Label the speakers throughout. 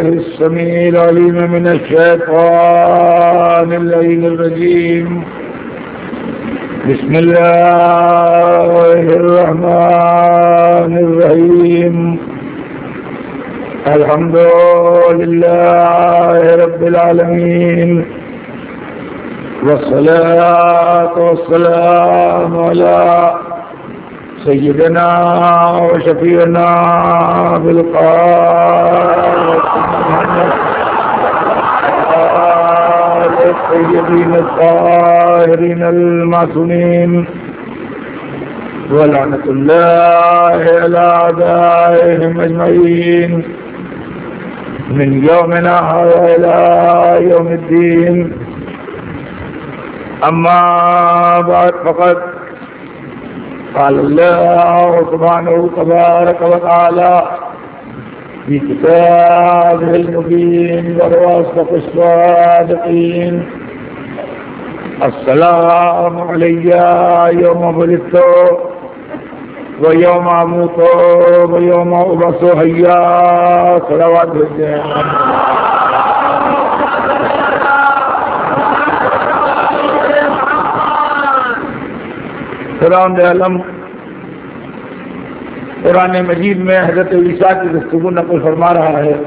Speaker 1: السميع العليم من الشيطان اللعين الرجيم. بسم الله الرحمن الرحيم. الحمد لله رب العالمين، والصلاة والسلام على سيدنا وشفيعنا بالقائد الطيبين الطاهرين المعصومين، ولعنة الله على أعدائهم أجمعين من يومنا هذا إلى يوم الدين. أما بعد، فقد قال الله سبحانه تبارك وتعالى في كتابه المبين وهو أصدق الصادقين: السلام علي يوم ولدت ويوم أموت ويوم أبعث حيا. صلوات قرآن عالم قرآن مجید میں حضرت عیسیٰ کی گفتگو نقل فرما رہا ہے.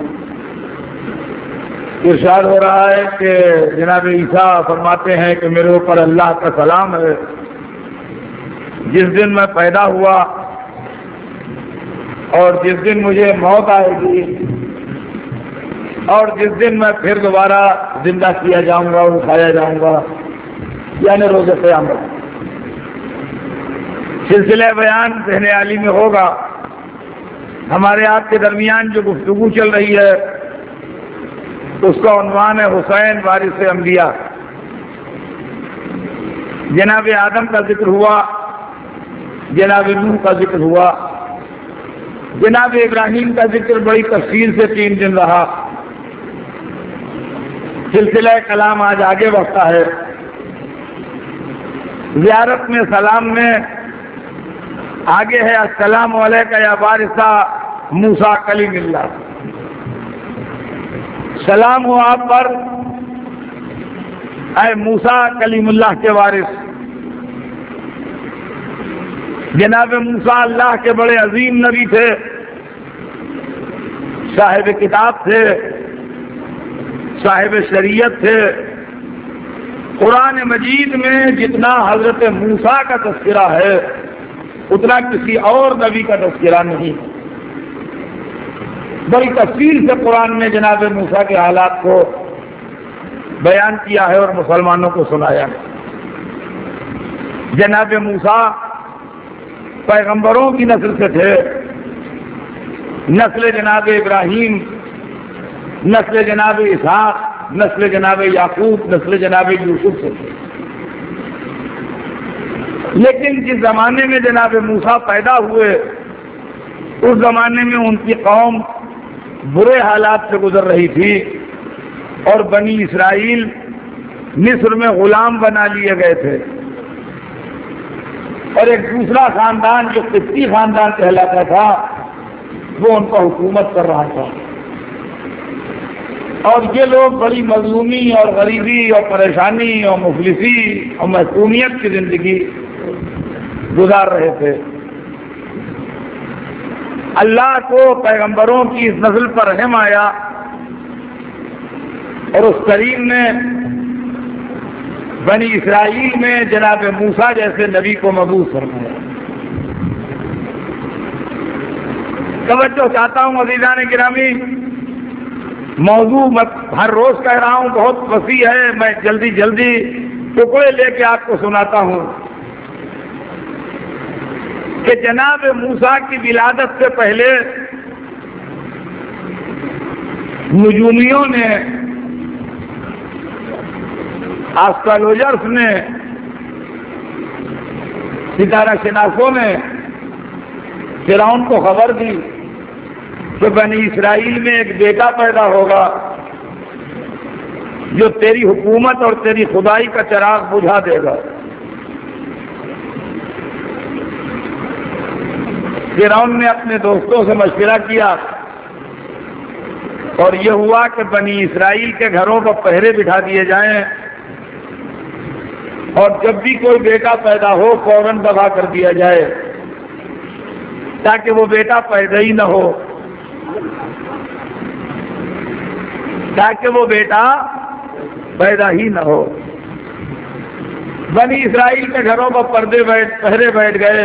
Speaker 1: ارشاد ہو رہا ہے کہ جناب عیسیٰ فرماتے ہیں کہ میرے اوپر اللہ کا سلام ہے. جس دن میں پیدا ہوا اور جس دن مجھے موت آئے گی اور جس دن میں پھر دوبارہ زندہ کیا جاؤں گا اور اٹھایا جاؤں گا، یعنی روز قیامت. سلسلہ بیان ذہن عالی میں ہوگا. ہمارے آپ کے درمیان جو گفتگو چل رہی ہے اس کا عنوان ہے حسین وارث انبیاء. جناب آدم کا ذکر ہوا، جناب نوح کا ذکر ہوا، جناب ابراہیم کا ذکر بڑی تفصیل سے 3 دن رہا. سلسلہ کلام آج آگے بڑھتا ہے. زیارت میں سلام میں آگے ہے السلام علیکہ یا وارث موسیٰ کلیم اللہ. سلام ہو آپ پر اے موسیٰ کلیم اللہ کے وارث. جناب موسیٰ اللہ کے بڑے عظیم نبی تھے، صاحب کتاب تھے، صاحب شریعت تھے. قرآن مجید میں جتنا حضرت موسیٰ کا تذکرہ ہے اتنا کسی اور نبی کا تذکرہ نہیں. بڑی تفصیل سے قرآن میں جناب موسیٰ کے حالات کو بیان کیا ہے اور مسلمانوں کو سنایا ہے. جناب موسیٰ پیغمبروں کی نسل سے تھے، نسل جناب ابراہیم، نسل جناب اسحاق، نسل جناب یعقوب، نسل جناب یوسف سے تھے. لیکن جس زمانے میں جناب موسیٰ پیدا ہوئے اس زمانے میں ان کی قوم برے حالات سے گزر رہی تھی اور بنی اسرائیل مصر میں غلام بنا لیے گئے تھے. اور ایک دوسرا خاندان جو قبطی خاندان کہلاتا تھا وہ ان پر حکومت کر رہا تھا. اور یہ لوگ بڑی مظلومی اور غریبی اور پریشانی اور مفلسی اور محکومیت کی زندگی گزار رہے تھے. اللہ کو پیغمبروں کی اس نسل پر رحم آیا اور اس کریم نے بنی اسرائیل میں جناب موسیٰ جیسے نبی کو مبعوث فرمایا. توجہ چاہتا ہوں عزیزان گرامی، موضوع میں ہر روز کہہ رہا ہوں بہت وسیع ہے، میں جلدی جلدی ٹکڑے لے کے آپ کو سناتا ہوں کہ جناب موسیٰ کی ولادت سے پہلے نجومیوں نے، آسٹرولوجرز نے، ستارہ شناسوں نے فرعون کو خبر دی کہ بنی اسرائیل میں ایک بیٹا پیدا ہوگا جو تیری حکومت اور تیری خدائی کا چراغ بجھا دے گا. فرعون نے اپنے دوستوں سے مشورہ کیا اور یہ ہوا کہ بنی اسرائیل کے گھروں پر پہرے بٹھا دیے جائیں اور جب بھی کوئی بیٹا پیدا ہو فوراً ذبح کر دیا جائے تاکہ وہ بیٹا پیدا ہی نہ ہو، تاکہ وہ بیٹا پیدا ہی نہ ہو۔ بنی اسرائیل کے گھروں پر پہرے بیٹھ گئے،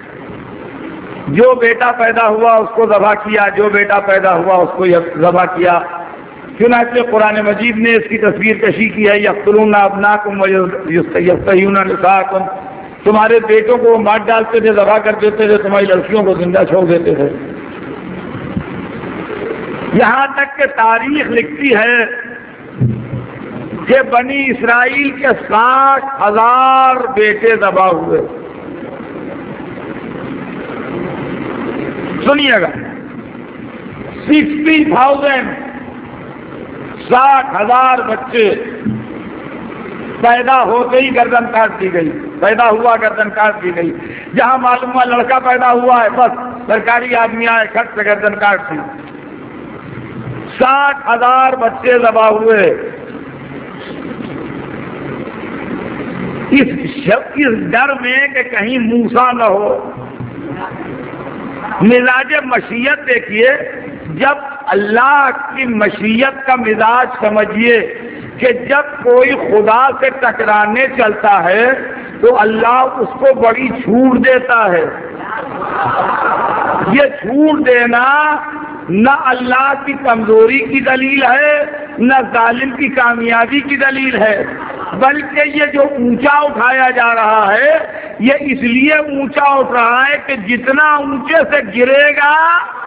Speaker 1: جو بیٹا پیدا ہوا اس کو ذبح کیا، جو بیٹا پیدا ہوا اس کو ذبح کیا۔ چنانچہ قرآن مجید نے اس کی تصویر کشی کی ہے، یقتلون ابناکم ویستحیون نساءکم، تمہارے بیٹوں کو مار ڈالتے تھے، ذبح کر دیتے تھے، تمہاری لڑکیوں کو زندہ چھوڑ دیتے تھے۔ یہاں تک کہ تاریخ لکھتی ہے کہ بنی اسرائیل کے 60,000 بیٹے ذبح ہوئے۔ سنیے گا، 60,000 60,000 بچے پیدا ہوتے ہی گردن کاٹ دی گئی، پیدا ہوا گردن کاٹ دی گئی۔ جہاں معلوم ہوا لڑکا پیدا ہوا ہے بس سرکاری آدمی آئے کھٹ سے گردن کاٹ دی۔ 60,000 بچے ذبح ہوئے۔ اس ڈر میں کہ کہیں موسیٰ نہ ہو۔ مزاج مشیت دیکھیے، جب اللہ کی مشیت کا مزاج سمجھیے کہ جب کوئی خدا سے ٹکرانے چلتا ہے تو اللہ اس کو بڑی چھوٹ دیتا ہے۔ یہ چھوٹ دینا نہ اللہ کی کمزوری کی دلیل ہے نہ ظالم کی کامیابی کی دلیل ہے، بلکہ یہ جو اونچا اٹھایا جا رہا ہے یہ اس لیے اونچا اٹھ رہا ہے کہ جتنا اونچے سے گرے گا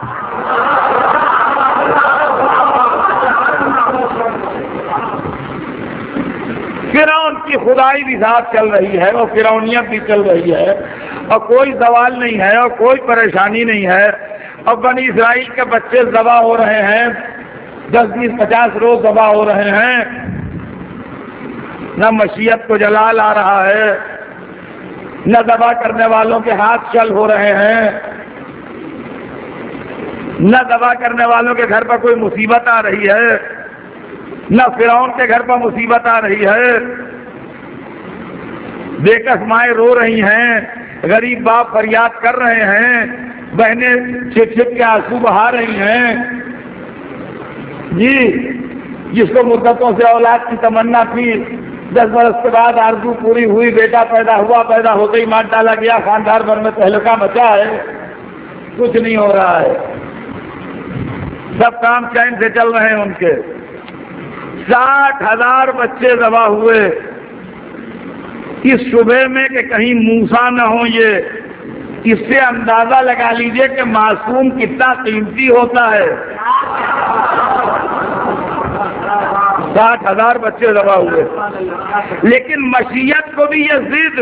Speaker 1: فرعون کی خدائی بھی ساتھ چل رہی ہے اور فرعونیت بھی چل رہی ہے اور کوئی زوال نہیں ہے اور کوئی پریشانی نہیں ہے، اور بنی اسرائیل کے بچے ذبح ہو رہے ہیں، 10 20 50 روز ذبح ہو رہے ہیں، نہ مشیت کو جلال آ رہا ہے، نہ ذبح کرنے والوں کے ہاتھ چل ہو رہے ہیں، نہ ذبح کرنے والوں کے گھر پر کوئی مصیبت آ رہی ہے، نہ فرعون کے گھر پر مصیبت آ رہی ہے۔ بے کس مائیں رو رہی ہیں، غریب باپ فریاد کر رہے ہیں، بہنیں چھپ چھپ کے آنسو بہا رہی ہیں۔ جی جس کو مدتوں سے اولاد کی تمنا تھی، 10 برس کے بعد آرزو پوری ہوئی، بیٹا پیدا ہوا، پیدا ہوتے ہی مار ڈالا گیا، خاندان بھر میں تہلکہ مچا ہے، کچھ نہیں ہو رہا ہے، سب کام چین سے چل رہے ہیں ان کے۔ 60,000 بچے ذبح ہوئے اس شبے میں کہ کہیں موسیٰ نہ ہو۔ یہ اس سے اندازہ لگا لیجئے کہ معصوم کتنا قیمتی ہوتا ہے۔ 60,000 بچے ذبح ہوئے، لیکن مشیت کو بھی یہ ضد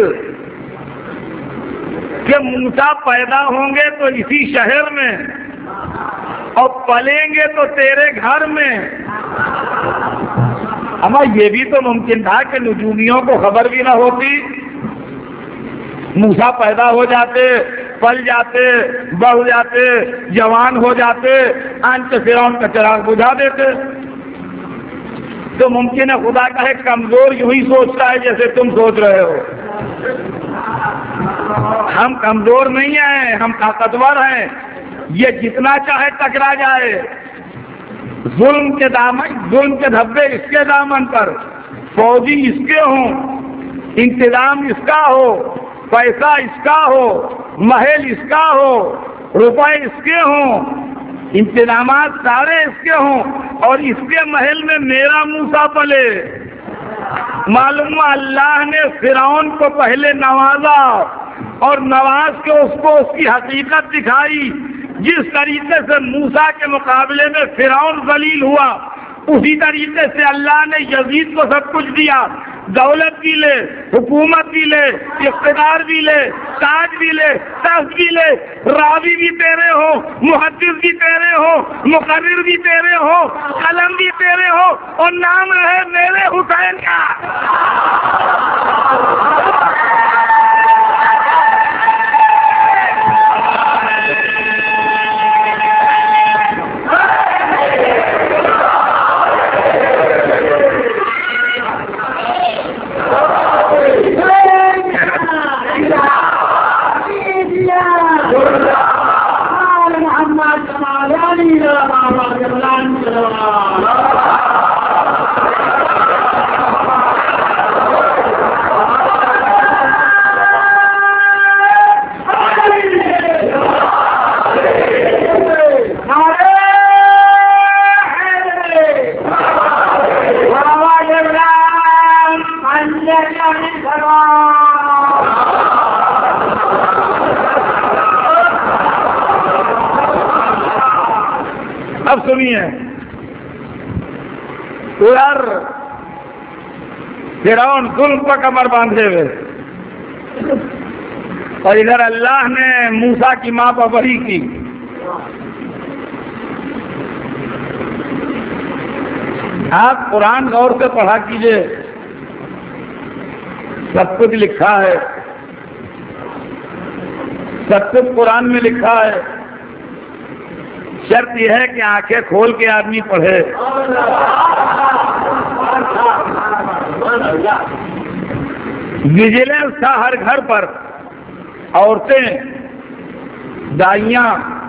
Speaker 1: کہ موسیٰ پیدا ہوں گے تو اسی شہر میں اور پلیں گے تو تیرے گھر میں۔ اما یہ بھی تو ممکن تھا کہ نجومیوں کو خبر بھی نہ ہوتی، موسیٰ پیدا ہو جاتے، پل جاتے، بڑھ جاتے، جوان ہو جاتے، آن کے فرعون کا چراغ بجھا دیتے۔ تو ممکن ہے خدا کا ہے کمزور یوں ہی سوچتا ہے جیسے تم سوچ رہے ہو۔ ہم کمزور نہیں ہیں، ہم طاقتور ہیں، یہ جتنا چاہے ٹکرا جائے، ظلم کے دھبے اس کے دامن پر، فوجی اس کے ہوں، انتظام اس کا ہو، پیسہ اس کا ہو، محل اس کا ہو، روپے اس کے ہوں، انتظامات سارے اس کے ہوں، اور اس کے محل میں میرا موسیٰ پلے۔ معلوم اللہ نے فرعون کو پہلے نوازا اور نواز کے اس کو اس کی حقیقت دکھائی۔ جس طریقے سے موسیٰ کے مقابلے میں فرعون ذلیل ہوا، اسی طریقے سے اللہ نے یزید کو سب کچھ دیا، دولت بھی لے، حکومت بھی لے، اقتدار بھی لے، تاج بھی لے، تخت بھی لے، راوی بھی تیرے ہو، محدث بھی تیرے ہو، مقرر بھی تیرے ہو، قلم بھی تیرے ہو، اور نام رہے میرے حسین کا۔ اب سنیے، ادھر فرعون ظلم پر کمر باندھے ہوئے اور ادھر اللہ نے موسیٰ کی ماں پر وحی کی. آپ قرآن غور سے پڑھا کیجئے، سب کچھ لکھا ہے، سب کچھ قرآن میں لکھا ہے. شرط یہ ہے کہ آنکھیں کھول کے آدمی پڑھے. ویجیلنس تھا ہر گھر پر، عورتیں، دائیاں،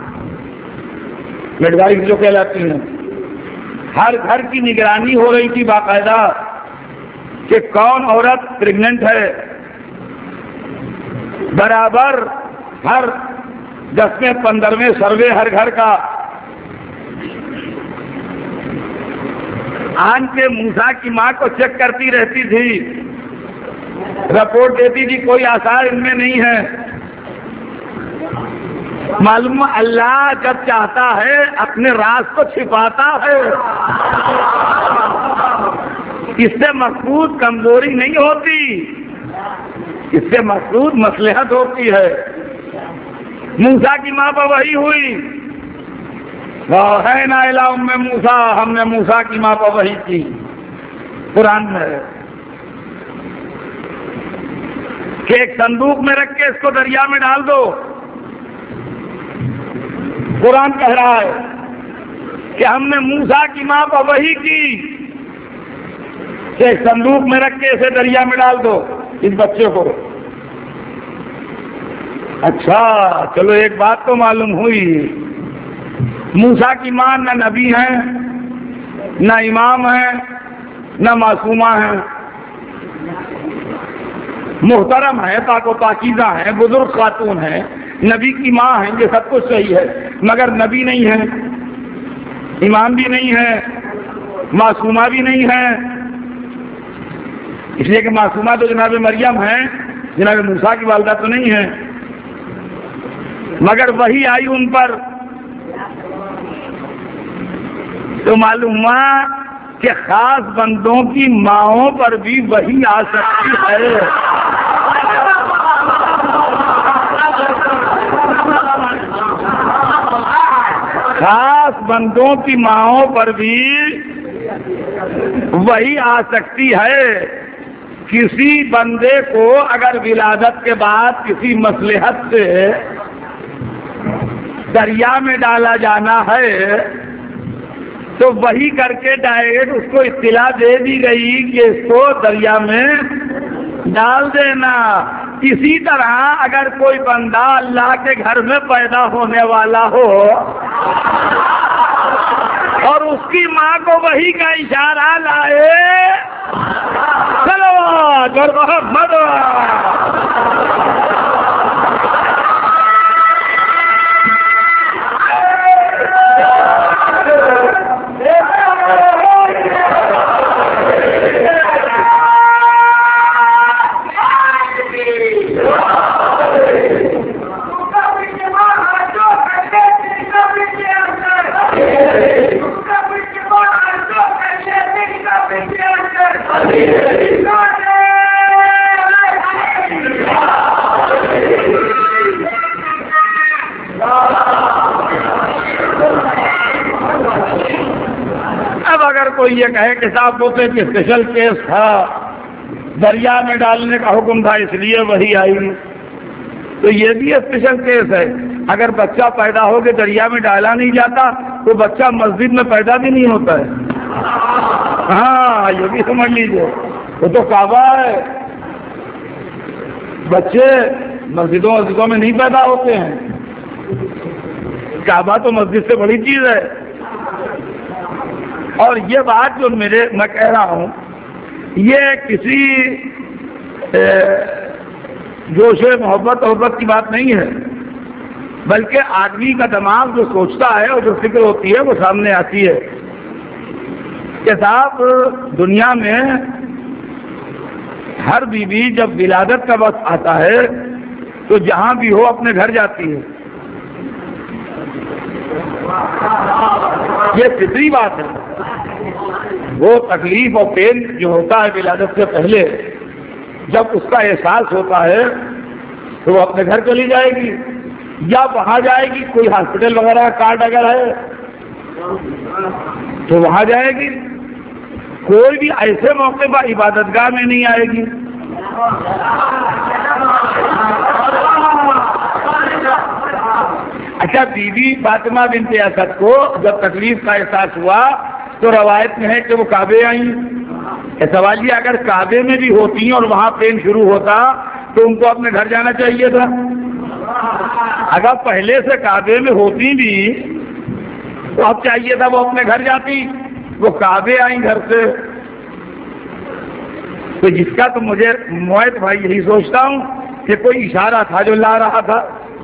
Speaker 1: مڈوائف جو کہلاتی ہیں، ہر گھر کی نگرانی ہو رہی تھی باقاعدہ کہ کون عورت پریگننٹ ہے. برابر ہر 10ویں 15ویں سروے ہر گھر کا. آن کے موسیٰ کی ماں کو چیک کرتی رہتی تھی، رپورٹ دیتی تھی کوئی آثار ان میں نہیں ہے. معلوم اللہ جب چاہتا ہے اپنے راز کو چھپاتا ہے. اس سے مقصود کمزوری نہیں ہوتی، اس سے مقصود مصلحت ہوتی ہے. موسیٰ کی ماں پر وحی ہوئی، وَأَوْحَيْنَا إِلَىٰ أُمِّ مُوسَىٰ، ہم نے موسیٰ کی ماں پر وحی کی. قرآن میں ہے کہ ایک صندوق میں رکھ کے اس کو دریا میں ڈال دو. قرآن کہہ رہا ہے کہ ہم نے موسیٰ کی ماں پر وحی کی کہ ایک صندوق میں رکھ کے اسے دریا میں ڈال دو، اس بچے کو. اچھا چلو ایک بات تو معلوم ہوئی، موسیٰ کی ماں نہ نبی ہیں، نہ امام ہیں، نہ معصومہ ہیں. محترم ہے، پاک و پاکیزہ ہیں، بزرگ خاتون ہیں، نبی کی ماں ہیں، یہ سب کچھ صحیح ہے، مگر نبی نہیں ہے، امام بھی نہیں ہے، معصومہ بھی نہیں ہے. اس لیے کہ معصومہ تو جناب مریم ہے، جناب موسیٰ کی والدہ تو نہیں ہے. مگر وہی آئی ان پر تو معلوم ہوا کہ خاص بندوں کی ماؤں پر بھی وہی آ سکتی ہے. خاص بندوں کی ماؤں پر بھی وہی آ سکتی ہے. کسی بندے کو اگر ولادت کے بعد کسی مصلحت سے دریا میں ڈالا جانا ہے تو وہی کر کے ڈائریکٹ اس کو اطلاع دے دی گئی کہ اس کو دریا میں ڈال دینا. اسی طرح اگر کوئی بندہ اللہ کے گھر میں پیدا ہونے والا ہو اور اس کی ماں کو وہی کا اشارہ لائے، چلو اور محمد اب اگر کوئی یہ کہے کہ صاحب وہ تو ایک اسپیشل کیس تھا، دریا میں ڈالنے کا حکم تھا اس لیے وہی آئی، تو یہ بھی اسپیشل کیس ہے. اگر بچہ پیدا ہو کے دریا میں ڈالا نہیں جاتا تو بچہ مسجد میں پیدا بھی نہیں ہوتا ہے. ہاں یہ بھی سمجھ لیجیے، وہ تو کعبہ ہے. بچے مسجدوں میں نہیں پیدا ہوتے ہیں، کعبہ تو مسجد سے بڑی چیز ہے. اور یہ بات جو میں کہہ رہا ہوں یہ کسی جوش محبت کی بات نہیں ہے، بلکہ آدمی کا دماغ جو سوچتا ہے اور جو فکر ہوتی ہے وہ سامنے آتی ہے کہ صاحب دنیا میں ہر بیوی جب ولادت کا وقت آتا ہے تو جہاں بھی ہو اپنے گھر جاتی ہے، یہ فطری بات ہے۔ وہ تکلیف اور پین جو ہوتا ہے ولادت سے پہلے، جب اس کا احساس ہوتا ہے تو وہ اپنے گھر چلی جائے گی یا وہاں جائے گی، کوئی ہاسپٹل وغیرہ کارڈ اگر ہے تو وہاں جائے گی، کوئی بھی ایسے موقع پر عبادت گاہ میں نہیں آئے گی۔ اچھا، بی بی فاطمہ بنت اسد کو جب تکلیف کا احساس ہوا تو روایت میں ہے کہ وہ کعبے آئیں۔ سوال یہ اگر کعبے میں بھی ہوتی اور وہاں پین شروع ہوتا تو ان کو اپنے گھر جانا چاہیے تھا۔ اگر پہلے سے کعبے میں ہوتی بھی تو اب چاہیے تھا وہ اپنے گھر جاتی، وہ کعبے آئیں گھر سے۔ تو جس کا تو مجھے مویت بھائی یہی سوچتا ہوں کہ کوئی اشارہ تھا جو لا رہا تھا۔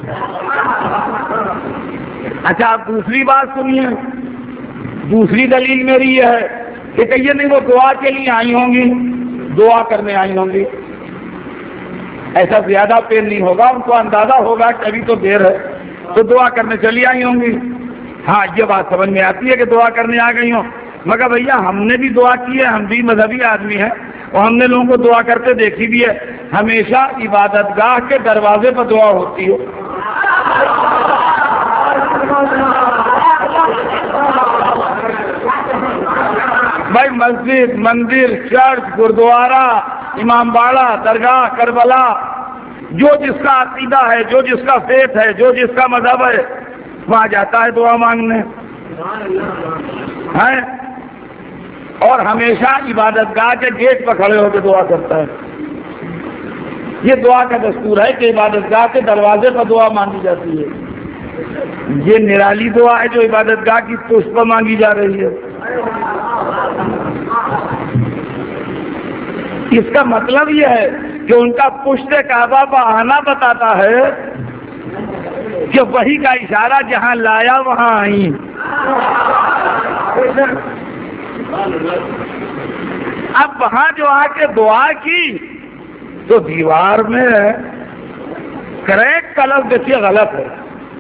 Speaker 1: اچھا، آپ دوسری بات سنیے، دوسری دلیل میری یہ ہے کہ کہیے نہیں وہ دعا کے لیے آئی ہوں گی، دعا کرنے آئی ہوں گی، ایسا زیادہ پین نہیں ہوگا، ان کو اندازہ ہوگا کہ ابھی تو دیر ہے تو دعا کرنے چلی آئی ہوں گی۔ ہاں، یہ بات سمجھ میں آتی ہے کہ دعا کرنے آ گئی ہوں، مگر بھیا ہم نے بھی دعا کی ہے، ہم بھی مذہبی آدمی ہیں اور ہم نے لوگوں کو دعا کرتے دیکھی بھی ہے، ہمیشہ عبادت گاہ کے دروازے پر دعا ہوتی ہے۔ بھائی مسجد، مندر، چرچ، گردوارہ، امام باڑہ، درگاہ، کربلا، جو جس کا عقیدہ ہے، جو جس کا فیت ہے، جو جس کا مذہب ہے، وہاں جاتا ہے دعا مانگنے ہے، اور ہمیشہ عبادت گاہ کے گیٹ پر کھڑے ہو کے دعا کرتا ہے۔ یہ دعا کا دستور ہے کہ عبادت گاہ کے دروازے پر دعا مانگی جاتی ہے۔ یہ نرالی دعا ہے جو عبادت گاہ کی پشت پر مانگی جا رہی ہے۔ اس کا مطلب یہ ہے کہ ان کا پشت کعبہ پر آنا بتاتا ہے کہ وہی کا اشارہ جہاں لایا وہاں آئی۔ اب وہاں جو آ کے دعا کی تو دیوار میں کریک کا لفظ دیکھیے غلط ہے۔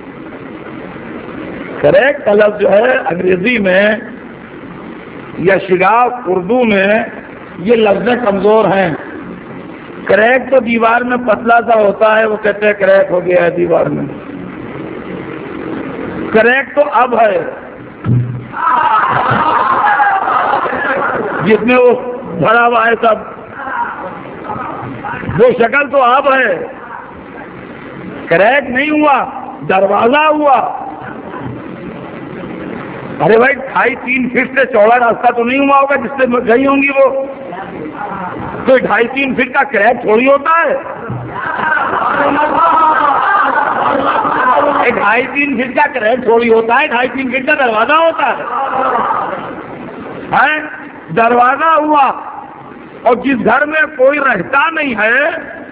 Speaker 1: کریک کا لفظ جو ہے انگریزی میں یا شگاف اردو میں یہ لفظیں کمزور ہیں۔ کریک تو دیوار میں پتلا سا ہوتا ہے، وہ کہتے ہیں کریک ہو گیا ہے دیوار میں۔ کریک تو اب ہے جس میں وہ بھرا ہوا ہے سب، وہ شکل تو اب ہے، کریک نہیں ہوا، دروازہ ہوا۔ ارے بھائی 2.5-3 فٹ سے چوڑا راستہ تو نہیں ہوا ہوگا جس سے گئی ہوں گی وہ، تو 2.5-3 فٹ کا کریک تھوڑی ہوتا ہے۔ 2.5-3 فٹ کا کریک تھوڑی ہوتا ہے، 2.5-3 فٹ کا دروازہ ہوتا ہے۔ دروازہ ہوا، اور جس گھر میں کوئی رہتا نہیں ہے،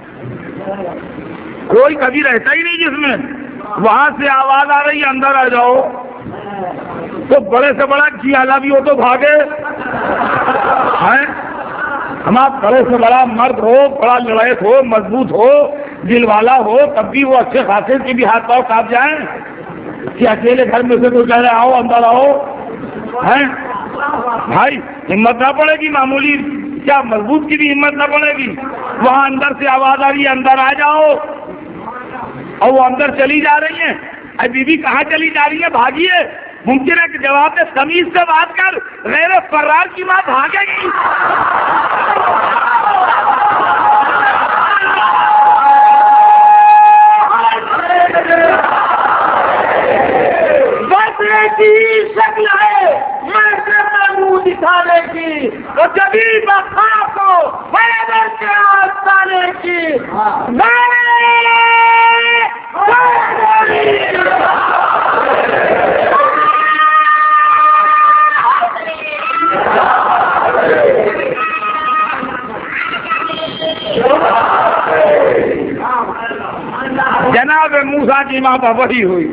Speaker 1: کوئی کبھی رہتا ہی نہیں جس میں، وہاں سے آواز آ رہی ہے اندر آ جاؤ، تو بڑے سے بڑا جیالا بھی ہو تو بھاگے ہیں۔ ہمارا بڑے سے بڑا مرد ہو، بڑا لڑیت ہو، مضبوط ہو، دل والا ہو، تب بھی وہ اچھے خاصے کے بھی ہاتھ پاؤں کاپ جائیں کہ اکیلے گھر میں سے تو کہہ رہے آؤ اندر آؤ ہیں۔ بھائی ہمت نہ پڑے گی، معمولی کیا مضبوط کی بھی ہمت نہ پڑے گی، وہاں اندر سے آواز آ رہی ہے اندر آ جاؤ، اور وہ اندر چلی جا رہی ہیں۔ اے بی بی کہاں چلی جا رہی ہے؟ بھاگیے۔ ممکن ہے کہ جواب میں تمیز سے بات کر، غیر فرار کی ماں بھاگے گی۔ بچنے کی شکل ہے میں سے منہ دکھانے کی، اور جبھی بخا کو میں کے آستانے کی۔ موسیٰ کی ماں پر وحی ہوئی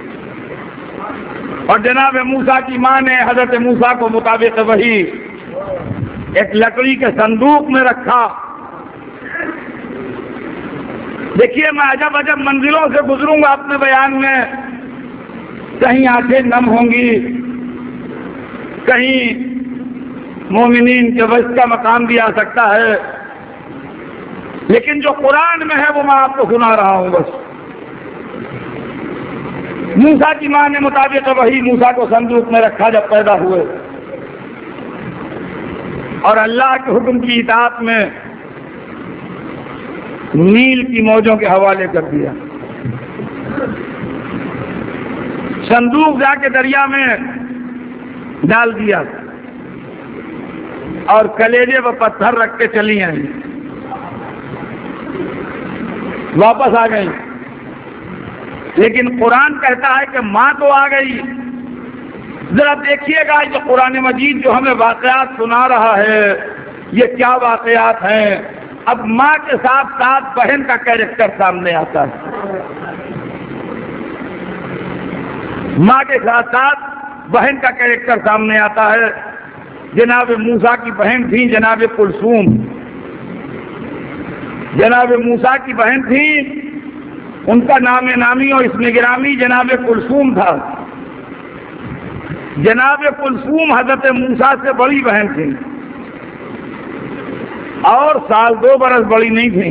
Speaker 1: اور جناب موسیٰ کی ماں نے حضرت موسیٰ کو مطابق وحی ایک لکڑی کے صندوق میں رکھا. دیکھیے میں عجب عجب منزلوں سے گزروں گا اپنے بیان میں. کہیں آنکھیں نم ہوں گی, کہیں مومنین کے وجہ کا مقام بھی آ سکتا ہے, لیکن جو قرآن میں ہے وہ میں آپ کو سنا رہا ہوں. بس موسیٰ کی ماں نے مطابق وہی موسیٰ کو صندوق میں رکھا جب پیدا ہوئے, اور اللہ کے حکم کی اطاعت میں نیل کی موجوں کے حوالے کر دیا. صندوق جا کے دریا میں ڈال دیا اور کلیجے پر پتھر رکھ کے چلی آئیں, واپس آ گئی. لیکن قرآن کہتا ہے کہ ماں تو آ گئی. ذرا دیکھیے گا یہ قرآن مجید جو ہمیں واقعات سنا رہا ہے یہ کیا واقعات ہیں. اب ماں کے ساتھ ساتھ بہن کا کیریکٹر سامنے آتا ہے. ماں کے ساتھ ساتھ بہن کا کیریکٹر سامنے آتا ہے. جناب موسیٰ کی بہن تھی جناب کلثوم. جناب موسیٰ کی بہن تھی, ان کا نام نامی اور اسم گرامی جناب کلثوم تھا. جناب کلثوم حضرت موسیٰ سے بڑی بہن تھی اور سال 2 برس بڑی نہیں تھی,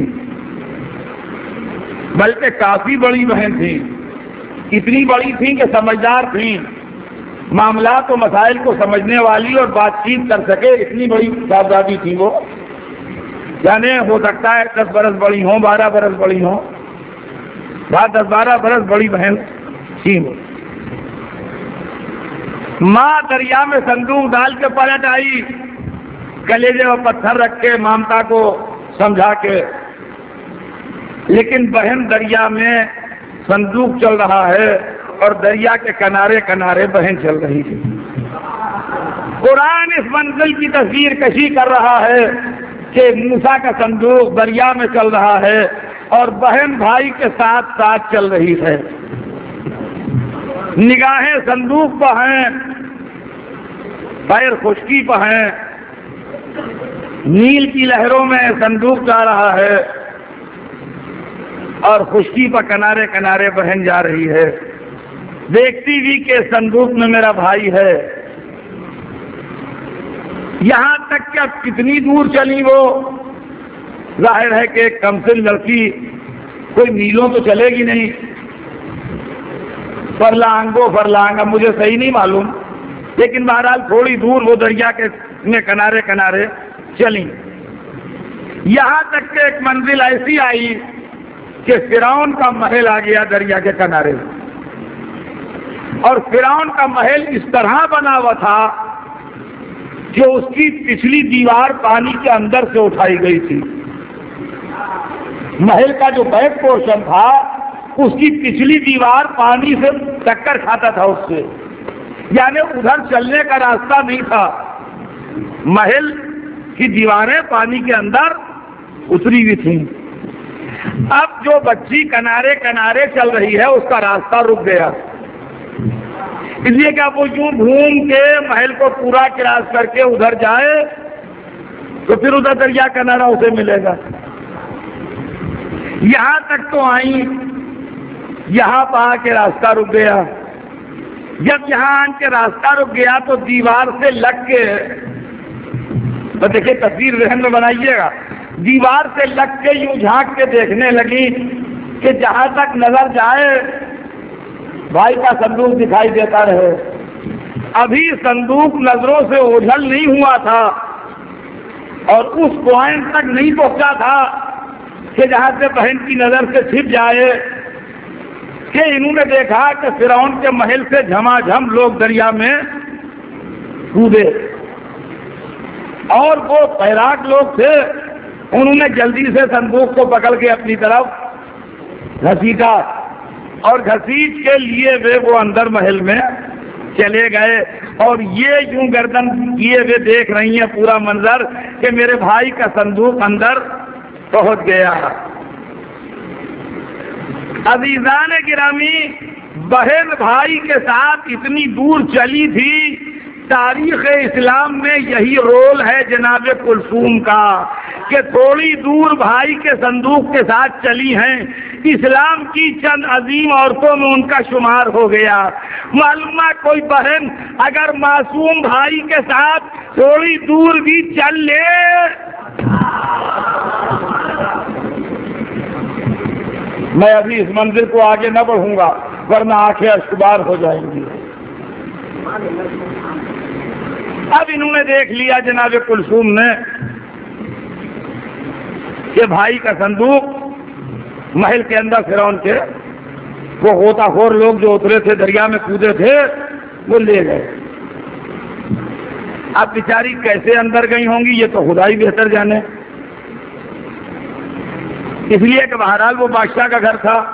Speaker 1: بلکہ کافی بڑی بہن تھی. اتنی بڑی تھی کہ سمجھدار تھی, معاملات و مسائل کو سمجھنے والی اور بات چیت کر سکے, اتنی بڑی صاحبزادی تھی وہ. یعنی ہو سکتا ہے 10 برس بڑی ہوں, 12 برس بڑی ہوں, 10-12 برس بڑی بہن تھی وہ. ماں دریا میں صندوق ڈال کے پلٹ آئی, کلیجے میں پتھر رکھ کے مامتا کو سمجھا کے, لیکن بہن دریا میں صندوق چل رہا ہے اور دریا کے کنارے کنارے بہن چل رہی ہے. قرآن اس منزل کی تصویر کشی کر رہا ہے کہ موسیٰ کا صندوق دریا میں چل رہا ہے اور بہن بھائی کے ساتھ ساتھ چل رہی ہے. نگاہیں صندوق پہ ہیں, پیر خشکی پہ ہیں, نیل کی لہروں میں صندوق جا رہا ہے اور خشکی پر کنارے کنارے بہن جا رہی ہے, دیکھتی بھی کہ صندوق میں میرا بھائی ہے. یہاں تک کہ اب کتنی دور چلی وہ, ظاہر ہے کہ ایک کمسن لڑکی کوئی میلوں تو چلے گی نہیں, فرلانگ اب مجھے صحیح نہیں معلوم, لیکن بہرحال تھوڑی دور وہ دریا کے کنارے کنارے چلی. یہاں تک کہ ایک منزل ایسی آئی کہ فرعون کا محل آ گیا دریا کے کنارے, اور فرعون کا محل اس طرح بنا ہوا تھا کہ اس کی پچھلی دیوار پانی کے اندر سے اٹھائی گئی تھی. محل کا جو بیک پورشن تھا اس کی پچھلی دیوار پانی سے ٹکر کھاتا تھا اس سے, یعنی ادھر چلنے کا راستہ نہیں تھا. محل کی دیواریں پانی کے اندر اتری ہوئی تھیں. اب جو بچی کنارے کنارے چل رہی ہے اس کا راستہ رک گیا, اس لیے کہ اب وہ یوں گھوم کے محل کو پورا کراس کر کے ادھر جائے تو پھر ادھر دریا کنارا اسے ملے گا. یہاں تک تو آئی, یہاں پہ آ کے راستہ رک گیا. جب یہاں آ کے راستہ رک گیا تو دیوار سے لگ کے, تو دیکھیں تصویر ذہن میں بنائیے گا, دیوار سے لگ کے یوں جھانک کے دیکھنے لگی کہ جہاں تک نظر جائے بھائی کا صندوق دکھائی دیتا رہے. ابھی صندوق نظروں سے اوجھل نہیں ہوا تھا اور اس پوائنٹ تک نہیں پہنچا تھا کہ جہاں سے بہن کی نظر سے چھپ جائے کہ انہوں نے دیکھا کہ فرعون کے محل سے جھما جھم لوگ دریا میں کودے, اور وہ تیراک لوگ تھے. انہوں نے جلدی سے صندوق کو پکڑ کے اپنی طرف گھسیٹا اور گھسیٹ کے لیے وہ اندر محل میں چلے گئے, اور یہ یوں گردن کیے ہوئے دیکھ رہی ہیں پورا منظر کہ میرے بھائی کا صندوق اندر پہنچ گیا. عزیزان گرامی، بہن بھائی کے ساتھ اتنی دور چلی تھی، تاریخ اسلام میں یہی رول ہے جناب کلثوم کا کہ تھوڑی دور بھائی کے صندوق کے ساتھ چلی ہیں، اسلام کی چند عظیم عورتوں میں ان کا شمار ہو گیا۔ معلوم ہے کوئی بہن اگر معصوم بھائی کے ساتھ تھوڑی دور بھی چل لے، میں ابھی اس منزل کو آگے نہ بڑھوں گا ورنہ آنکھیں اشکبار ہو جائیں گی۔ اب انہوں نے دیکھ لیا جناب کلثوم نے کہ بھائی کا صندوق محل کے اندر فرعون کے وہ غوطہ خور لوگ جو اترے تھے دریا میں کودے تھے وہ لے گئے۔ اب بیچاری کیسے اندر گئی ہوں گی یہ تو خدا ہی بہتر جانے، اس لیے کہ بہرحال وہ بادشاہ کا گھر تھا،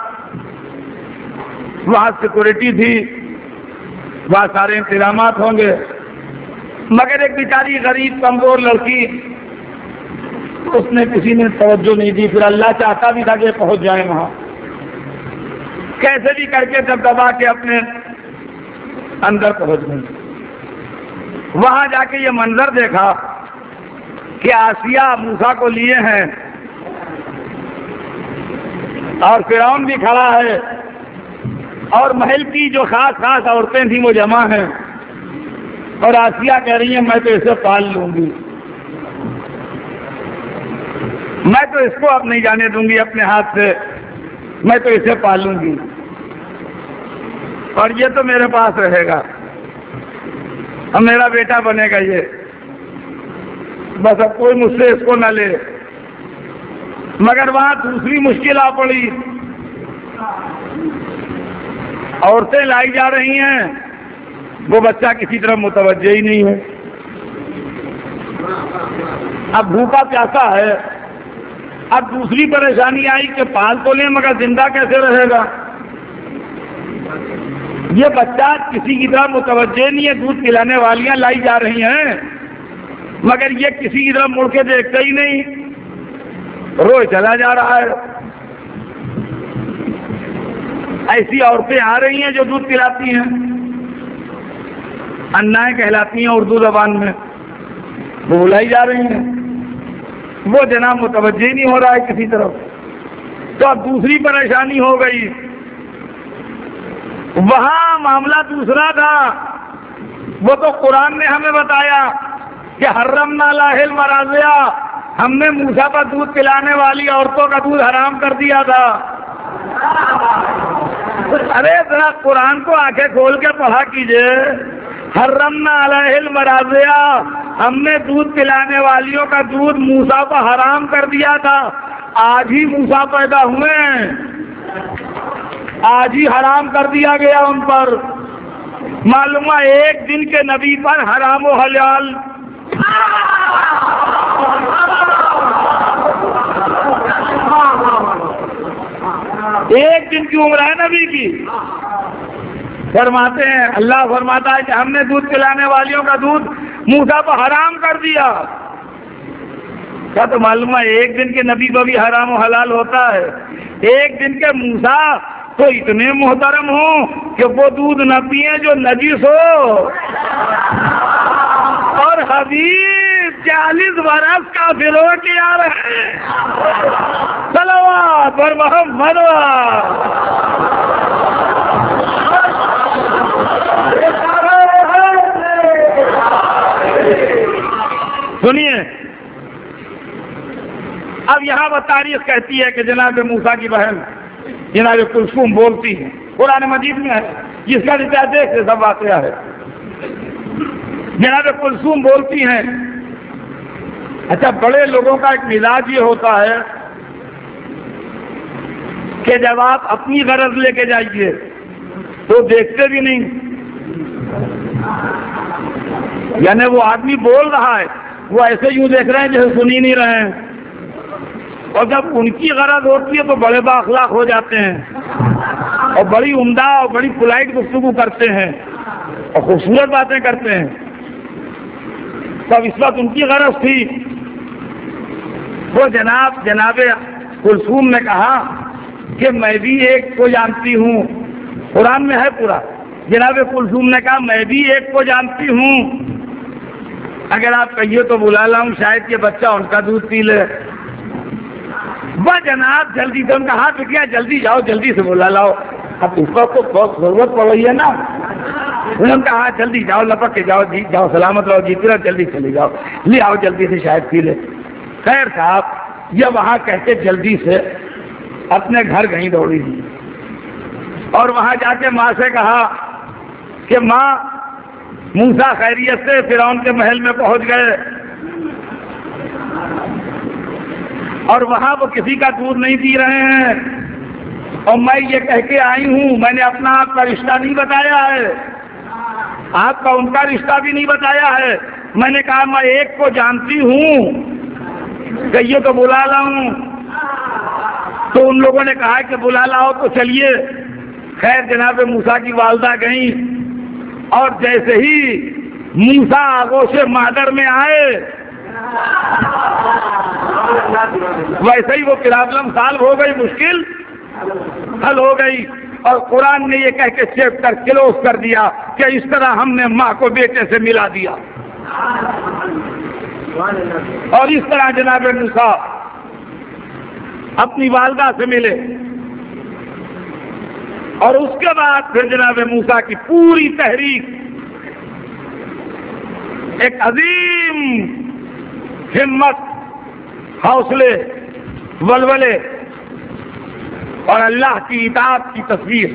Speaker 1: وہاں سیکورٹی تھی، وہاں سارے انتظامات ہوں گے، مگر ایک بیچاری غریب کمزور لڑکی، اس نے کسی نے توجہ نہیں دی۔ پھر اللہ چاہتا بھی تھا کہ پہنچ جائیں وہاں، کیسے بھی کر کے جب دبا کے اپنے اندر پہنچ گئی۔ وہاں جا کے یہ منظر دیکھا کہ آسیہ موسیٰ کو لیے ہیں اور فرعون بھی کھڑا ہے اور محل کی جو خاص خاص عورتیں تھیں وہ جمع ہیں، اور آسیہ کہہ رہی ہیں میں تو اسے پال لوں گی، میں تو اس کو اب نہیں جانے دوں گی اپنے ہاتھ سے، میں تو اسے پالوں گی اور یہ تو میرے پاس رہے گا، اب میرا بیٹا بنے گا یہ، بس اب کوئی مجھ سے اس کو نہ لے۔ مگر وہاں دوسری مشکل آ پڑی، عورتیں لائی جا رہی ہیں، وہ بچہ کسی طرح متوجہ ہی نہیں ہے، اب بھوکا پیاسا ہے۔ اب دوسری پریشانی آئی کہ پال تو لیں مگر زندہ کیسے رہے گا، یہ بچہ کسی کی طرح متوجہ نہیں ہے، دودھ پلانے والیاں لائی جا رہی ہیں مگر یہ کسی کی طرح مڑ کے دیکھتا ہی نہیں، روئے چلا جا رہا ہے۔ ایسی عورتیں آ رہی ہیں جو دودھ پلاتی ہیں، انائیں کہلاتی ہیں اردو زبان میں، وہ بلائی جا رہی ہیں، وہ جناب متوجہ ہی نہیں ہو رہا ہے کسی طرف۔ تو اب دوسری پریشانی ہو گئی، وہاں معاملہ دوسرا تھا، وہ تو قرآن نے ہمیں بتایا کہ حرمنا علیہ المراضع، ہم نے موسیٰ پر دودھ پلانے والی عورتوں کا دودھ حرام کر دیا تھا۔ ارے ذرا قرآن کو آنکھیں کھول کے پڑھا کیجئے، حرمنا علیہ المراضع، ہم نے دودھ پلانے والیوں کا دودھ موسیٰ پر حرام کر دیا تھا۔ آج ہی موسیٰ پیدا ہوئے ہیں، آج ہی حرام کر دیا گیا ان پر، معلوم ہے ایک دن کے نبی پر حرام و حلال۔ ایک دن کی عمر ہے نبی کی، فرماتے ہیں اللہ فرماتا ہے کہ ہم نے دودھ پلانے والیوں کا دودھ موسیٰ پر حرام کر دیا۔ کیا تو معلوم ہے ایک دن کے نبی پر بھی حرام و حلال ہوتا ہے؟ ایک دن کے موسیٰ تو اتنے محترم ہوں کہ وہ دودھ نہ پیئیں جو نجس ہو، اور حبیب 40 برس کا فرو کیا رہے، صلوات پر محمد۔ سنیے اب یہاں پر تاریخ کہتی ہے کہ جناب موسیٰ کی بہن جناب کلثوم بولتی ہے، قرآن مجید میں ہے، جس کا دیکھ سے سب واقعہ ہے۔ جناب کلثوم بولتی ہیں، اچھا بڑے لوگوں کا ایک مزاج یہ ہوتا ہے کہ جب آپ اپنی غرض لے کے جائیے تو دیکھتے بھی نہیں، یعنی وہ آدمی بول رہا ہے وہ ایسے یوں دیکھ رہے ہیں جیسے سن ہی نہیں رہے ہیں، اور جب ان کی غرض ہوتی ہے تو بڑے بااخلاق ہو جاتے ہیں اور بڑی عمدہ اور بڑی پولائٹ گفتگو کرتے ہیں اور خوبصورت باتیں کرتے ہیں۔ تب اس وقت ان کی غرض تھی، وہ جناب کلثوم نے کہا کہ میں بھی ایک کو جانتی ہوں، قرآن میں ہے پورا. جناب کلثوم نے کہا میں بھی ایک کو جانتی ہوں، اگر آپ کہیے تو بلا لاؤں، شاید یہ بچہ ان کا دودھ پی لے. وہ جناب جلدی سے ان کا ہاتھ کیا، جلدی جاؤ جلدی سے بلا لاؤ. اب اس وقت تو بہت ضرورت پڑ رہی ہے نا. انہوں نے کہا جلدی جاؤ، لپک کے جاؤ، جی جاؤ، سلامت رہو، جیت رہو، جلدی چلے جاؤ، لے آؤ جلدی سے، شاید پی لے. خیر صاحب یہ وہاں کہتے جلدی سے اپنے گھر گئی دوڑی دی، اور وہاں جا کے ماں سے کہا کہ ماں موسیٰ خیریت سے فرعون کے محل میں پہنچ گئے، اور وہاں وہ کسی کا دودھ نہیں پی رہے ہیں، اور میں یہ کہہ کے آئی ہوں، میں نے اپنا آپ کا رشتہ نہیں بتایا ہے، آپ کا ان کا رشتہ بھی نہیں بتایا ہے. میں نے کہا میں ایک کو جانتی ہوں، کہیے تو بلا لاؤں. تو ان لوگوں نے کہا کہ بلا لاؤ تو چلیے. خیر جناب موسیٰ کی والدہ گئیں، اور جیسے ہی موسیٰ آغوش مادر میں آئے ویسے ہی وہ پرابلم سالو ہو گئی، مشکل حل ہو گئی. اور قرآن نے یہ کہہ کے چیپٹر کلوز کر دیا کہ اس طرح ہم نے ماں کو بیٹے سے ملا دیا. اور اس طرح جناب موسیٰ اپنی والدہ سے ملے، اور اس کے بعد پھر جناب موسیٰ کی پوری تحریک ایک عظیم ہمت، حوصلے، ولولے اور اللہ کی اطاعت کی تصویر.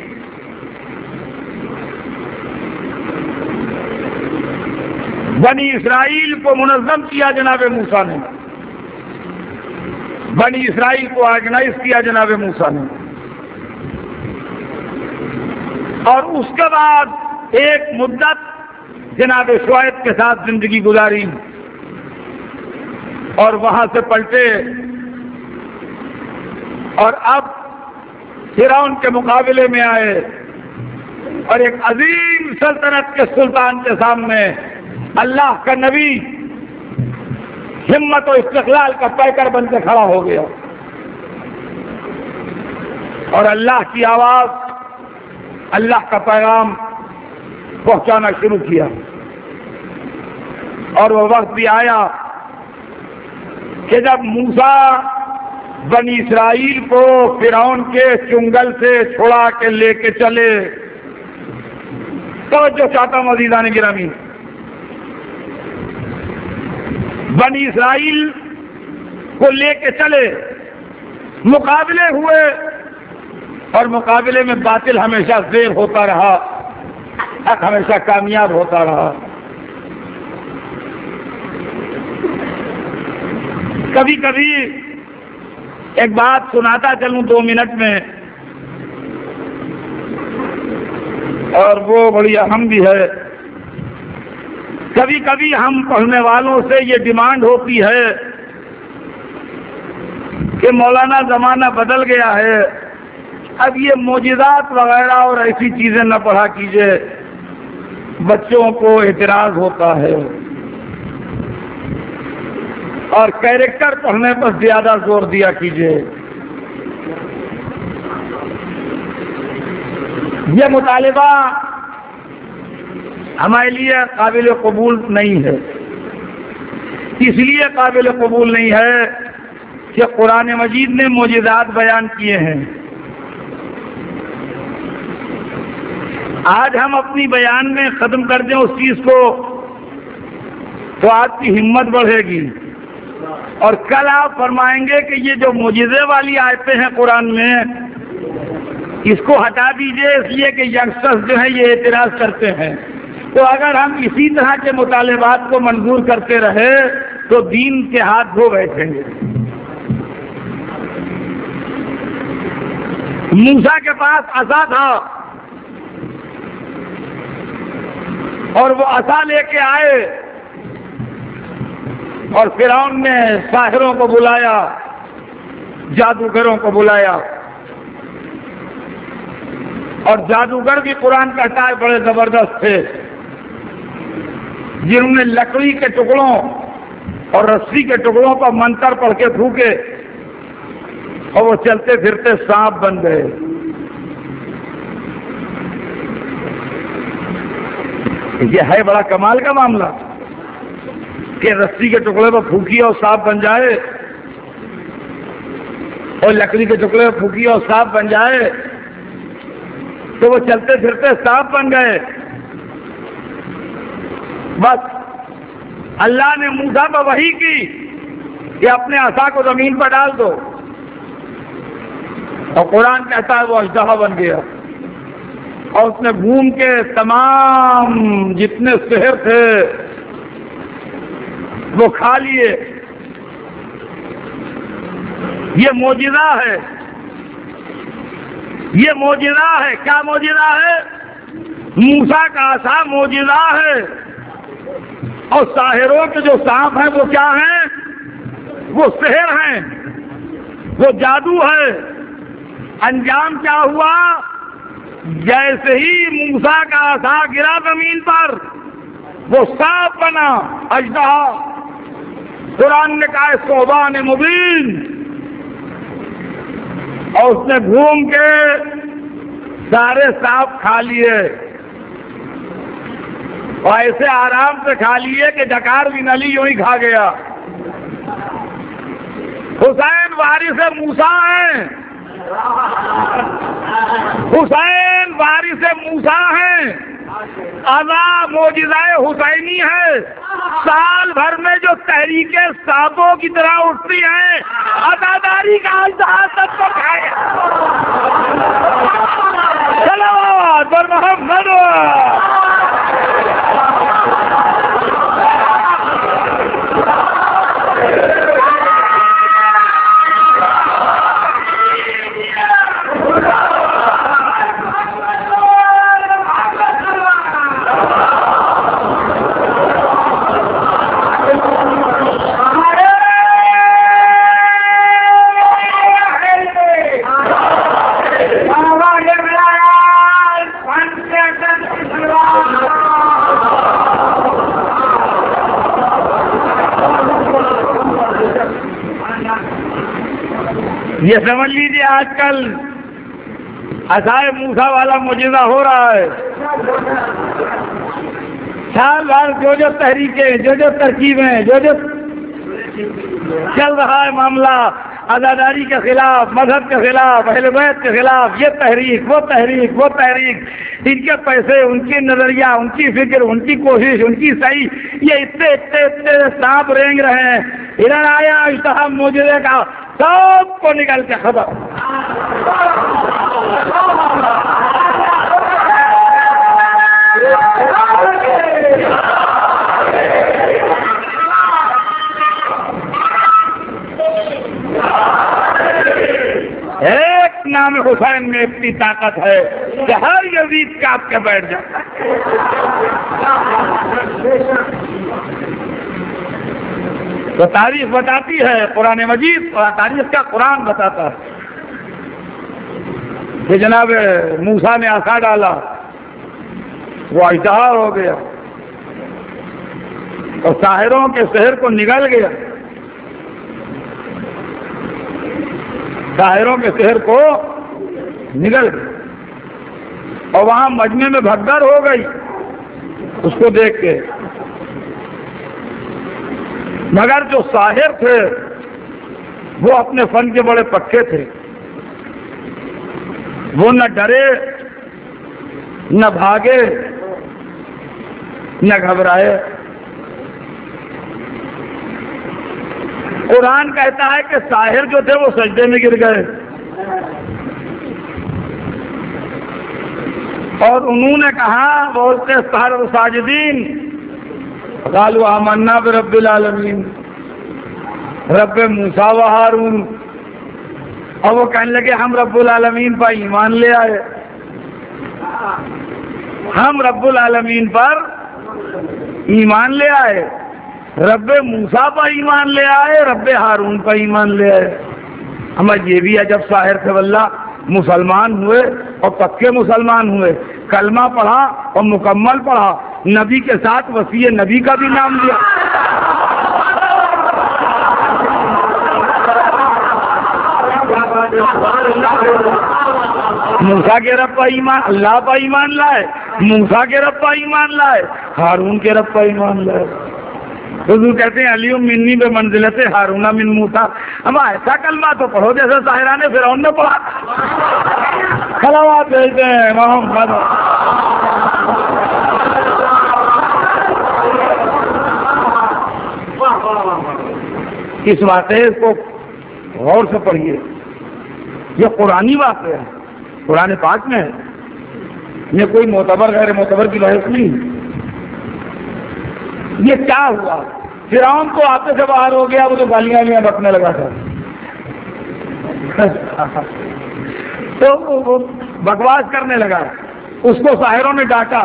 Speaker 1: بنی اسرائیل کو منظم کیا جناب موسیٰ نے، بنی اسرائیل کو آرگنائز کیا جناب موسیٰ نے، اور اس کے بعد ایک مدت جناب شعیب کے ساتھ زندگی گزاری، اور وہاں سے پلٹے اور اب فرعون کے مقابلے میں آئے، اور ایک عظیم سلطنت کے سلطان کے سامنے اللہ کا نبی ہمت و استقلال کا پیکر بن کے کھڑا ہو گیا، اور اللہ کی آواز، اللہ کا پیغام پہنچانا شروع کیا. اور وہ وقت بھی آیا کہ جب موسیٰ بنی اسرائیل کو فرعون کے چنگل سے چھڑا کے لے کے چلے. توجہ چاہتا ہوں عزیزان گرامی، بنی اسرائیل کو لے کے چلے، مقابلے ہوئے، اور مقابلے میں باطل ہمیشہ زیر ہوتا رہا، حق ہمیشہ کامیاب ہوتا رہا. کبھی کبھی ایک بات سناتا چلوں 2 منٹ میں، اور وہ بڑی اہم بھی ہے. کبھی کبھی ہم پڑھنے والوں سے یہ ڈیمانڈ ہوتی ہے کہ مولانا زمانہ بدل گیا ہے، اب یہ معجزات وغیرہ اور ایسی چیزیں نہ پڑھا کیجئے، بچوں کو اعتراض ہوتا ہے، اور کیریکٹر پڑھنے پر زیادہ زور دیا کیجئے. یہ مطالبہ ہمارے لیے قابل قبول نہیں ہے. اس لیے قابل قبول نہیں ہے کہ قرآن مجید نے معجزات بیان کیے ہیں. آج ہم اپنی بیان میں ختم کر دیں اس چیز کو تو آپ کی ہمت بڑھے گی، اور کل آپ فرمائیں گے کہ یہ جو معجزے والی آیتیں ہیں قرآن میں، اس کو ہٹا دیجئے، اس لیے کہ ینگسٹرز جو ہیں یہ اعتراض کرتے ہیں. تو اگر ہم اسی طرح کے مطالبات کو منظور کرتے رہے تو دین کے ہاتھ دھو بیٹھیں گے. موسیٰ کے پاس عصا تھا، اور وہ عصا لے کے آئے، اور فرعون نے ساحروں کو بلایا، جادوگروں کو بلایا، اور جادوگر بھی قرآن کہتا ہے بڑے زبردست تھے، جنہوں نے لکڑی کے ٹکڑوں اور رسی کے ٹکڑوں پر منتر پڑھ کے پھونکے اور وہ چلتے پھرتے سانپ بن گئے. یہ ہے بڑا کمال کا معاملہ کہ رسی کے ٹکڑے پر پھونکی اور سانپ بن جائے، اور لکڑی کے ٹکڑے پر پھونکی اور سانپ بن جائے، تو وہ چلتے پھرتے سانپ بن گئے. بس اللہ نے موسیٰ پر وحی کی کہ اپنے عصا کو زمین پر ڈال دو، اور قرآن کہتا ہے وہ اژدہا بن گیا، اور اس نے گھوم کے تمام جتنے سحر تھے وہ کھا لیے. یہ معجزہ ہے، یہ معجزہ ہے. کیا معجزہ ہے؟ موسیٰ کا عصا معجزہ ہے، اور ساحروں کے جو سانپ ہیں وہ کیا ہیں؟ وہ سحر ہیں، وہ جادو ہے. انجام کیا ہوا؟ جیسے ہی موسیٰ کا عصا گرا زمین پر وہ سانپ بنا، اژدہا. قرآن نے کہا ثعبان مبین، اور اس نے گھوم کے سارے سانپ کھا لیے، اور ایسے آرام سے کھا لیے کہ ڈکار بھی نہ لی، یوں ہی کھا گیا. حسین وارث موسیٰ ہیں، حسین وارث موسیٰ ہیں. عصا معجزہ حسینی ہے. سال بھر میں جو تحریکیں سانپوں کی طرح اٹھتی ہیں، عزاداری کا اژدہا سب کو کھائے. صلوات بر محمد. یہ سمجھ لیجیے آج کل عصائے موسیٰ والا معجزہ ہو رہا ہے. سال بھر جو تحریکیں، جو ترکیبیں، جو چل رہا ہے معاملہ عزاداری کے خلاف، مذہب کے خلاف، اہل بیت کے خلاف، یہ تحریک، وہ تحریک، وہ تحریک، ان کے پیسے، ان کی نظریہ، ان کی فکر، ان کی کوشش، ان کی صحیح، یہ اتنے سانپ رینگ رہے ہیں. ادھر آیا اژدہا معجزے کا، سب کو نکل کے خبر. ایک نام حسین میں اتنی طاقت ہے کہ ہر یزید کاپ کے بیٹھ جاتا ہے. تو تاریخ بتاتی ہے، قرآن مجید تاریخ کا قرآن بتاتا ہے کہ جناب موسیٰ نے عصا ڈالا، وہ اژدہا ہو گیا، اور ساحروں کے سحر کو نگل گیا، ساحروں کے سحر کو نگل گیا، اور وہاں مجمع میں بھگدڑ ہو گئی اس کو دیکھ کے. مگر جو ساحر تھے وہ اپنے فن کے بڑے پکے تھے، وہ نہ ڈرے، نہ بھاگے، نہ گھبرائے. قرآن کہتا ہے کہ ساحر جو تھے وہ سجدے میں گر گئے، اور انہوں نے کہا بولتے سحر ساجدین قالوا آمنا برب العالمین رب موسیٰ و ہارون. اور وہ کہنے لگے ہم رب العالمین پر ایمان لے آئے، ہم رب العالمین پر ایمان لے آئے، رب موسیٰ پر ایمان لے آئے، رب ہارون پر ایمان لے آئے. ہمیں یہ بھی عجب ساحر تھے واللہ، مسلمان ہوئے اور پکے مسلمان ہوئے، کلمہ پڑھا اور مکمل پڑھا، نبی کے ساتھ وصی نبی کا بھی نام لیا. موسیٰ کے رب پر ایمان، اللہ پر ایمان لائے، موسیٰ کے رب پر ایمان لائے، ہارون کے رب پر ایمان لائے۔ حضور کہتے ہیں علی منی بے منزلت ہارون من موسیٰ۔ ہم ایسا کلمہ تو پڑھو جیسے ساحران فرعون نے پڑھا، خلوات بھیجتے ہیں محمد۔ اس واقعے کو غور سے پڑھیے، یہ قرآنی واقعہ ہے، قرآن پاک میں ہے، یہ کوئی معتبر غیر معتبر کی بحث نہیں۔ یہ کیا ہوا؟ فرعون کو آتے سے باہر ہو گیا، وہ تو گالیاں بکنے لگا تھا، تو وہ بکواس کرنے لگا، اس کو ساحروں نے ڈانٹا،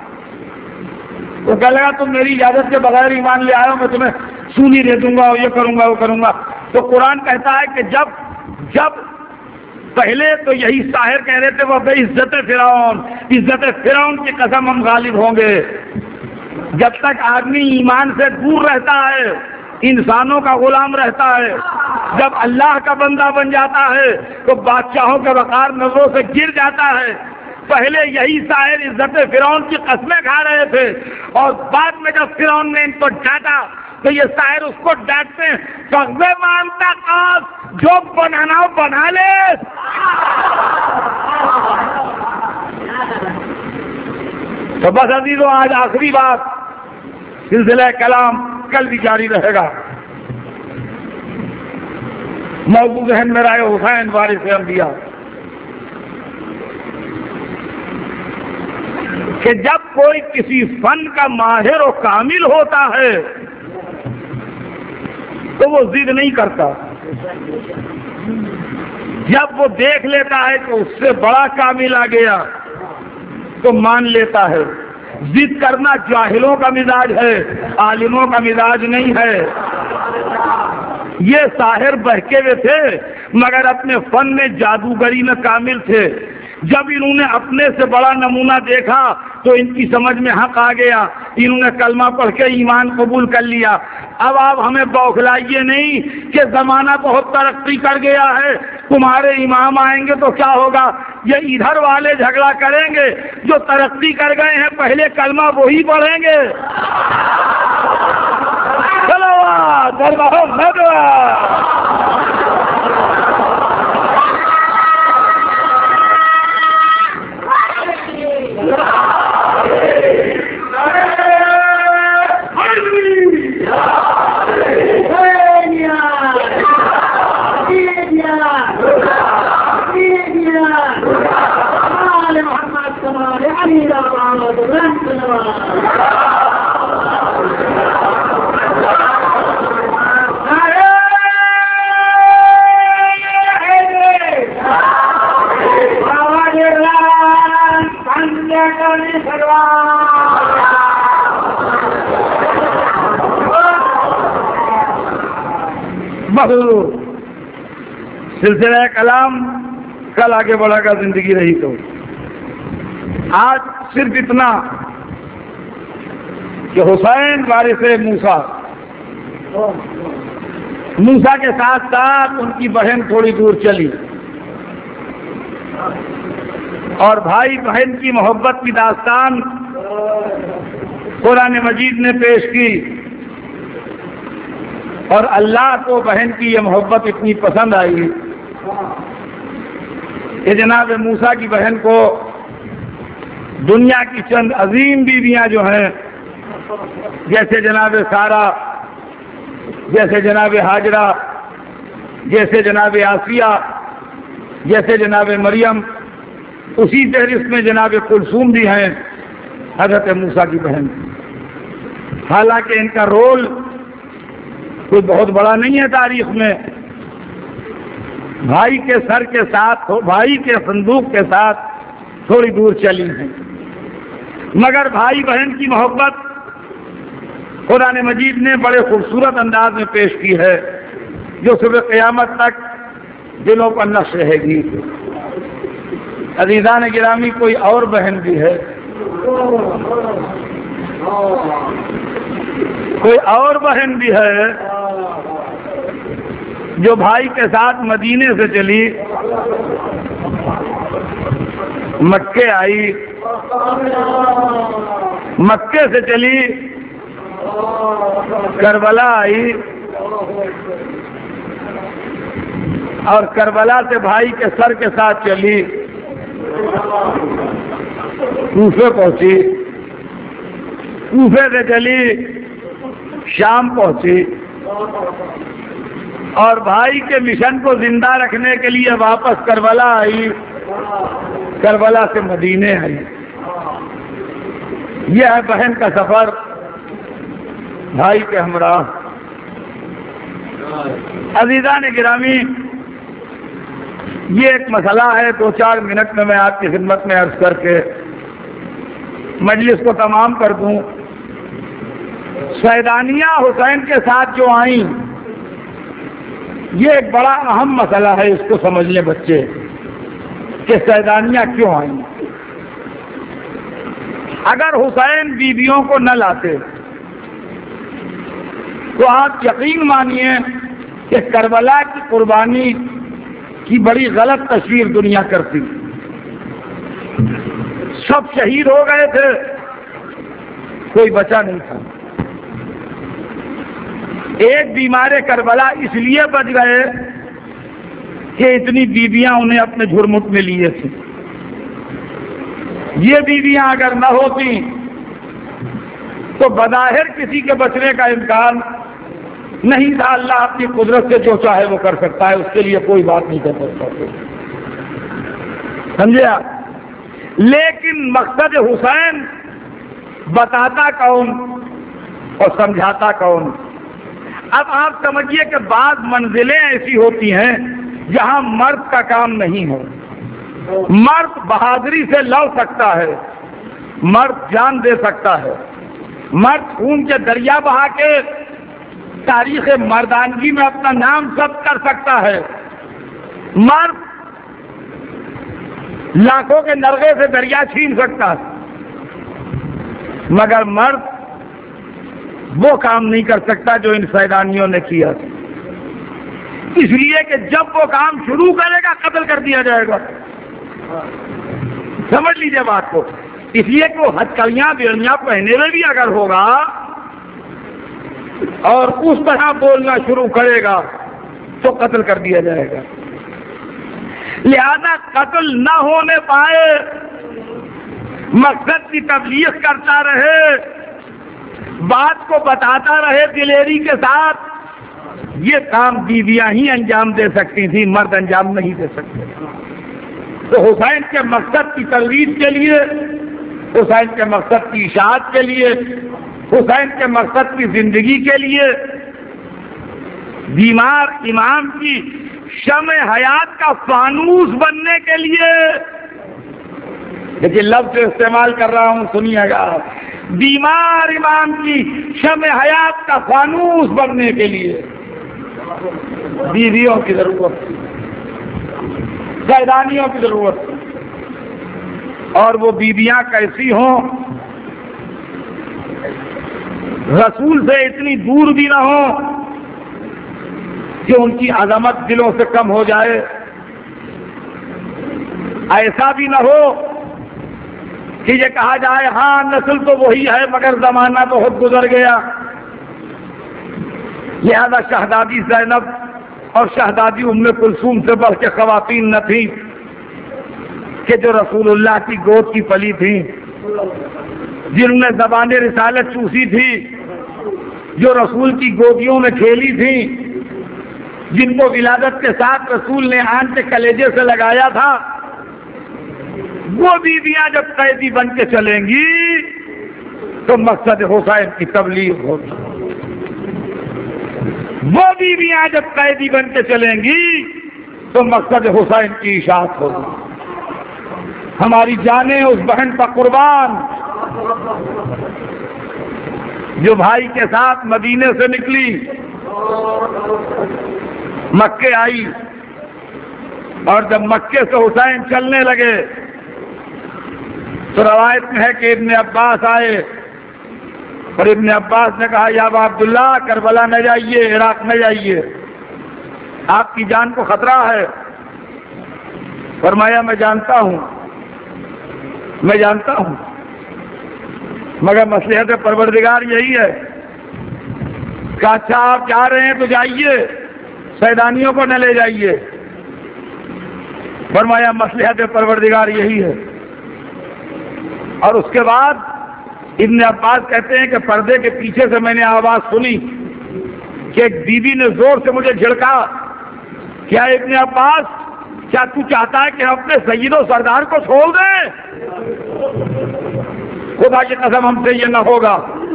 Speaker 1: وہ کہنے لگا تم میری اجازت کے بغیر ایمان لے آئے ہو، میں تمہیں سونی دے دوں گا، یہ کروں گا وہ کروں گا۔ تو قرآن کہتا ہے کہ جب پہلے تو یہی ساحر کہہ رہے تھے وہ بے عزت فرعون، عزت فرعون کی قسم ہم غالب ہوں گے۔ جب تک آدمی ایمان سے دور رہتا ہے، انسانوں کا غلام رہتا ہے، جب اللہ کا بندہ بن جاتا ہے تو بادشاہوں کے وقار نظروں سے گر جاتا ہے۔ پہلے یہی ساحر عزت فرعون کی قسمیں کھا رہے تھے، اور بعد میں جب فرعون نے ان کو ڈانٹا تو یہ ساحر اس کو ڈانٹتے ہیں، کغزے مانتا کاس جو بنانا ہو بنا لے۔ تو بس عزیزوں، آج آخری بات، سلسلہ کلام کل بھی جاری رہے گا۔ موضوع ذہن میں رائے حسین وارث انبیاء، کہ جب کوئی کسی فن کا ماہر و کامل ہوتا ہے تو وہ ضد نہیں کرتا، جب وہ دیکھ لیتا ہے کہ اس سے بڑا کامل آ گیا تو مان لیتا ہے۔ ضد کرنا جاہلوں کا مزاج ہے، عالموں کا مزاج نہیں ہے۔ یہ ساحر بہکے ہوئے تھے مگر اپنے فن میں جادوگری میں کامل تھے۔ جب انہوں نے اپنے سے بڑا نمونہ دیکھا تو ان کی سمجھ میں حق آ گیا، انہوں نے کلمہ پڑھ کے ایمان قبول کر لیا۔ اب آپ ہمیں بوکھلائیے نہیں کہ زمانہ بہت ترقی کر گیا ہے، تمہارے امام آئیں گے تو کیا ہوگا؟ یہ ادھر والے جھگڑا کریں گے، جو ترقی کر گئے ہیں پہلے کلمہ وہی پڑھیں گے۔ چلو سلسلہ کلام کل آگے بڑھا گا زندگی رہی تو۔ آج صرف اتنا کہ حسین وارث موسیٰ، موسیٰ کے ساتھ ساتھ ان کی بہن تھوڑی دور چلی اور بھائی بہن کی محبت کی داستان قرآن مجید نے پیش کی، اور اللہ کو بہن کی یہ محبت اتنی پسند آئی کہ جناب موسیٰ کی بہن کو دنیا کی چند عظیم بیویاں جو ہیں، جیسے جناب سارہ، جیسے جناب ہاجرہ، جیسے جناب آسیہ، جیسے جناب مریم، اسی فہرست میں جناب کلثوم بھی ہیں حضرت موسیٰ کی بہن۔ حالانکہ ان کا رول کوئی بہت بڑا نہیں ہے تاریخ میں، بھائی کے سر کے ساتھ، بھائی کے صندوق کے ساتھ تھوڑی دور چلی ہیں، مگر بھائی بہن کی محبت قرآن مجید نے بڑے خوبصورت انداز میں پیش کی ہے، جو صبح قیامت تک دلوں پر نقش رہے گی۔ عزیزان گرامی، کوئی اور بہن بھی ہے، کوئی اور بہن بھی ہے جو بھائی کے ساتھ مدینے سے چلی، مکے آئی، مکے سے چلی کربلا آئی، اور کربلا سے بھائی کے سر کے ساتھ چلی کوفے پہنچی، کوفے سے چلی شام پہنچی، اور بھائی کے مشن کو زندہ رکھنے کے لیے واپس کربلا آئی، کربلا سے مدینے آئی۔ یہ ہے بہن کا سفر بھائی کے ہمراہ۔ عزیزان گرامی، یہ ایک مسئلہ ہے، 2-4 منٹ میں آپ کی خدمت میں عرض کر کے مجلس کو تمام کر دوں۔ سیدانیہ حسین کے ساتھ جو آئیں، یہ ایک بڑا اہم مسئلہ ہے، اس کو سمجھ لیں بچے کہ سیدانیہ کیوں آئیں۔ اگر حسین بیویوں کو نہ لاتے تو آپ یقین مانیے کہ کربلا کی قربانی کی بڑی غلط تصویر دنیا کرتی، سب شہید ہو گئے تھے، کوئی بچا نہیں تھا۔ ایک بیمار کربلا اس لیے بچ گئے کہ اتنی بیویاں انہیں اپنے جھرمٹ میں لیے تھے۔ یہ بیویاں اگر نہ ہوتی تو بظاہر کسی کے بچنے کا امکان نہیں تھا۔ اللہ اپنی قدرت سے جو چاہے وہ کر سکتا ہے، اس کے لیے کوئی بات نہیں کر سکتا، سمجھے آپ؟ لیکن مقصد حسین بتاتا کون اور سمجھاتا کون؟ اب آپ سمجھیے کہ بعض منزلیں ایسی ہوتی ہیں جہاں مرد کا کام نہیں ہے۔ مرد بہادری سے لڑ سکتا ہے، مرد جان دے سکتا ہے، مرد خون کے دریا بہا کے تاریخ مردانگی میں اپنا نام ثبت کر سکتا ہے، مرد لاکھوں کے نرغے سے دریا چھین سکتا ہے، مگر مرد وہ کام نہیں کر سکتا جو ان سیدانیوں نے کیا، اس لیے کہ جب وہ کام شروع کرے گا قتل کر دیا جائے گا۔ سمجھ لیجیے بات کو، اس لیے کہ وہ ہتھکڑیاں بیڑیاں پہنے ہوئے بھی اگر ہوگا اور اس طرح بولنا شروع کرے گا تو قتل کر دیا جائے گا۔ لہذا قتل نہ ہونے پائے، مقصد کی تبلیغ کرتا رہے، بات کو بتاتا رہے دلیری کے ساتھ، یہ کام بیویاں ہی انجام دے سکتی تھی، مرد انجام نہیں دے سکتے۔ تو حسین کے مقصد کی ترویج کے لیے، حسین کے مقصد کی اشاعت کے لیے، حسین کے مقصد کی زندگی کے لیے، بیمار امام کی شمع حیات کا فانوس بننے کے لیے، لیکن لفظ استعمال کر رہا ہوں سنیے گا، بیمار امام کی شمع حیات کا فانوس بننے کے لیے بیویوں کی ضرورت تھی، سیدانیوں کی ضرورت تھی، اور وہ بیویاں کیسی ہوں، رسول سے اتنی دور بھی نہ ہو کہ ان کی عظمت دلوں سے کم ہو جائے، ایسا بھی نہ ہو کہ یہ کہا جائے ہاں نسل تو وہی ہے مگر زمانہ بہت گزر گیا۔ لہذا شہزادی زینب اور شہزادی ام کلثوم سے بڑھ کے خواتین نہ تھیں کہ جو رسول اللہ کی گود کی پلی تھیں، جنہوں نے زبان رسالت چوسی تھی، جو رسول کی گودیوں میں کھیلی تھیں، جن کو ولادت کے ساتھ رسول نے آن کے کلیجے سے لگایا تھا، وہ بیویاں جب قیدی بن کے چلیں گی تو مقصد حسین کی تبلیغ ہوگی، وہ بیویاں جب قیدی بن کے چلیں گی تو مقصد حسین کی اشاعت ہوگی۔ ہماری جانیں اس بہن پر قربان جو بھائی کے ساتھ مدینے سے نکلی، مکے آئی، اور جب مکے سے حسین چلنے لگے تو روایت میں ہے کہ ابن عباس آئے اور ابن عباس نے کہا یا ابا عبداللہ کربلا نہ جائیے، عراق نہ جائیے، آپ کی جان کو خطرہ ہے۔ فرمایا میں جانتا ہوں، مگر مصلحت پروردگار یہی ہے کہ اچھا آپ جا رہے ہیں تو جائیے، سیدانیوں کو نہ لے جائیے۔ فرمایا مصلحت پروردگار یہی ہے۔ اور اس کے بعد ابن عباس کہتے ہیں کہ پردے کے پیچھے سے میں نے آواز سنی کہ ایک بیوی نے زور سے مجھے جھڑکا، کیا ابن عباس، کیا تو چاہتا ہے کہ ہم اپنے سید و سردار کو چھوڑ دیں؟ خدا کی قسم ہم سے یہ نہ ہوگا۔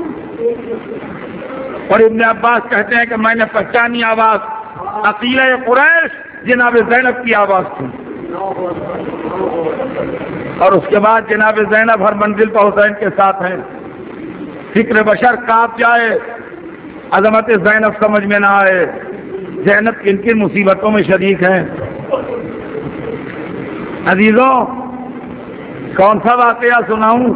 Speaker 1: اور ابن عباس کہتے ہیں کہ میں نے پہچانی آواز عقیلہ قریش جناب زینب کی آواز تھی۔ اور اس کے بعد جناب زینب ہر منزل پر حسین کے ساتھ ہیں۔ فکر بشر کانپ جائے، عظمت زینب سمجھ میں نہ آئے، زینب کن کن مصیبتوں میں شریک ہیں۔ عزیزوں، کون سا واقعہ سناؤں؟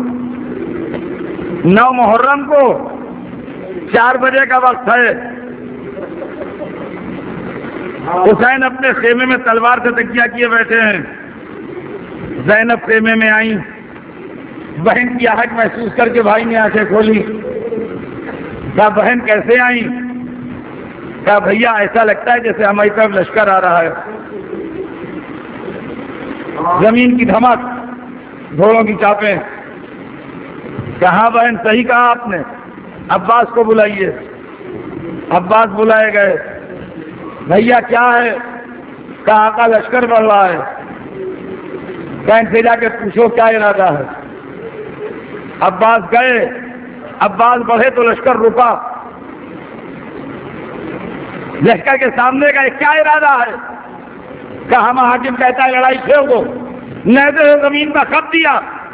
Speaker 1: 9 محرم کو 4 بجے کا وقت ہے، حسین اپنے خیمے میں تلوار سے تکیہ کیے بیٹھے ہیں۔ زینب خیمے میں آئیں، بہن کی آہٹ محسوس کر کے بھائی نے آنکھیں کھولی۔ کہا بہن کیسے آئیں؟ کہا بھیا ایسا لگتا ہے جیسے ہماری طرف لشکر آ رہا ہے۔ زمین کی دھمک، گھوڑوں کی چاپیں۔ کہا بہن صحیح کہا آپ نے، عباس کو بلائیے۔ عباس بلائے گئے۔ بھیا کیا ہے؟ کہا آقا لشکر بڑھ رہا ہے۔ کہا ان سے جا کے پوچھو کیا ارادہ ہے۔ عباس گئے، عباس بڑھے تو لشکر رکا۔ لشکر کے سامنے گئے، کیا ارادہ ہے؟ کہا ہم حاکم کہتا ہے لڑائی چھیڑ دو۔ نیزے سے زمین پر خط دیا،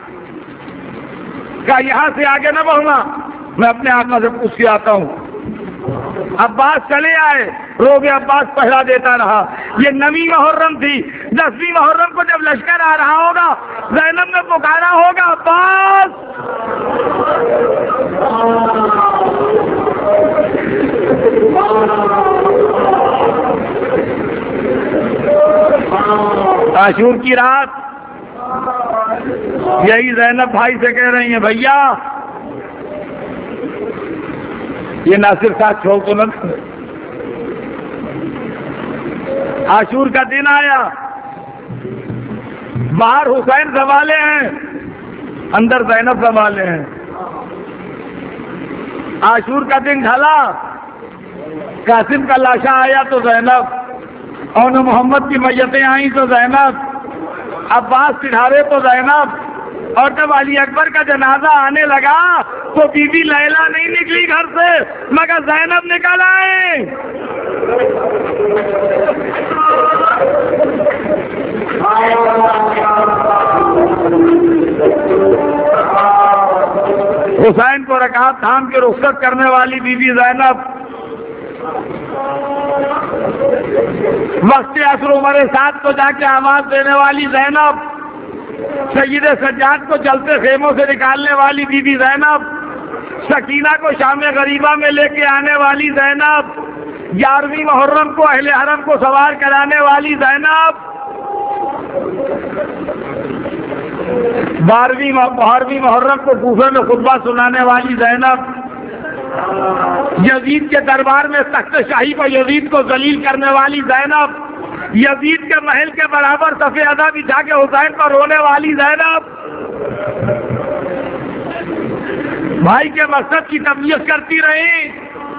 Speaker 1: کہا یہاں سے آگے نہ بڑھنا، میں اپنے آقا سے پوچھ کے آتا ہوں۔ عباس چلے آئے، روبے عباس پہرا دیتا رہا۔ یہ 9ویں محرم تھی، 10ویں محرم کو جب لشکر آ رہا ہوگا، زینب نے پکارا ہوگا عباس۔ عاشور کی رات یہی زینب بھائی سے کہہ رہی ہیں بھیا یہ ناصر صاحب چھوڑ تو نہ۔ عاشور کا دن آیا، باہر حسین سنبھالے ہیں، اندر زینب سنبھالے ہیں۔ عاشور کا دن ڈھلا، قاسم کا لاشا آیا تو زینب، اور محمد کی میتیں آئیں تو زینب، عباس سدھارے تو زینب، اور جب علی اکبر کا جنازہ آنے لگا تو بی بی لیلا نہیں نکلی گھر سے مگر زینب نکل آئے۔ حسین کو رکعت تھام کے رخصت کرنے والی بی بی زینب، وقت عصر عمر سعد کو جا کے آواز دینے والی زینب، سید سجاد کو چلتے خیموں سے نکالنے والی بی بی زینب، سکینہ کو شام غریبہ میں لے کے آنے والی زینب، 11ویں محرم کو اہل حرم کو سوار کرانے والی زینب، 12ویں محرم کو کوفے میں خطبہ سنانے والی زینب، یزید کے دربار میں تخت شاہی پر یزید کو ذلیل کرنے والی زینب، یزید کے محل کے برابر صف ادا بچھا کے حسین پر رونے والی زینب، بھائی کے مقصد کی تبلیغ کرتی رہی۔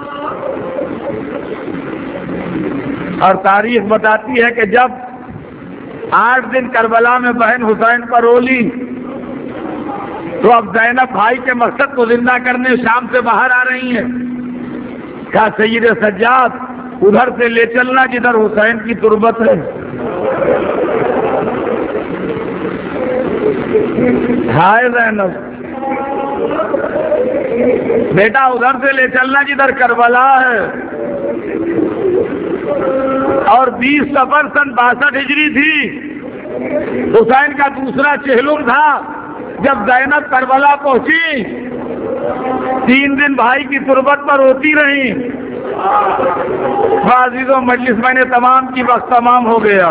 Speaker 1: اور تاریخ بتاتی ہے کہ جب 8 دن کربلا میں بہن حسین پر رولی تو اب زینب بھائی کے مقصد کو زندہ کرنے شام سے باہر آ رہی ہیں۔ کہا سید سجاد ادھر سے لے چلنا جدھر حسین کی تربت ہے۔ ہائے زینب، بیٹا ادھر سے لے چلنا جدھر کربلا ہے۔ اور 20 صفر سن 62 ہجری تھی، حسین کا دوسرا چہلم تھا جب زینب کربلا پہنچی، 3 دن بھائی کی تربت پر روتی رہی۔ عزیزوں مجلس میں نے تمام کی، وقت تمام ہو گیا،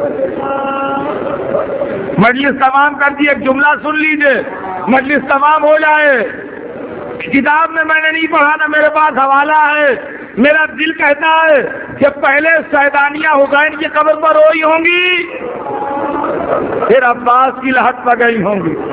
Speaker 1: مجلس تمام کر دی. ایک جملہ سن لیجئے، مجلس تمام ہو جائے. کتاب میں نے نہیں پڑھا نا، میرے پاس حوالہ ہے. میرا دل کہتا ہے کہ پہلے سیدانیہ حسین کی قبر پر روئی ہوں گی، پھر عباس کی لہٹ پہ گئی ہوں گی.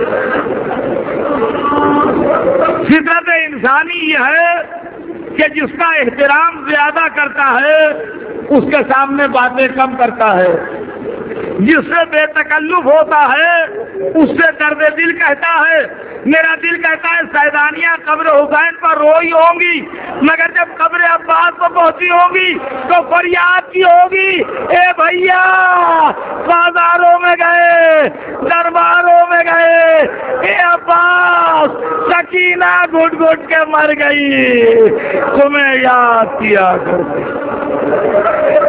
Speaker 1: فطرت انسانی یہ ہے کہ جس کا احترام زیادہ کرتا ہے اس کے سامنے باتیں کم کرتا ہے، جس سے بے تکلف ہوتا ہے اس سے درد دل کہتا ہے. میرا دل کہتا ہے سیدانیہ قبر حسین پر روئی ہوں گی، مگر جب قبر عباس کو پہنچی ہوگی تو فریاد کی ہوگی، اے بھیا بازاروں میں گئے، درباروں میں گئے، اے عباس سکینہ گھٹ گھٹ کے مر گئی، تمہیں یاد کیا کرتے.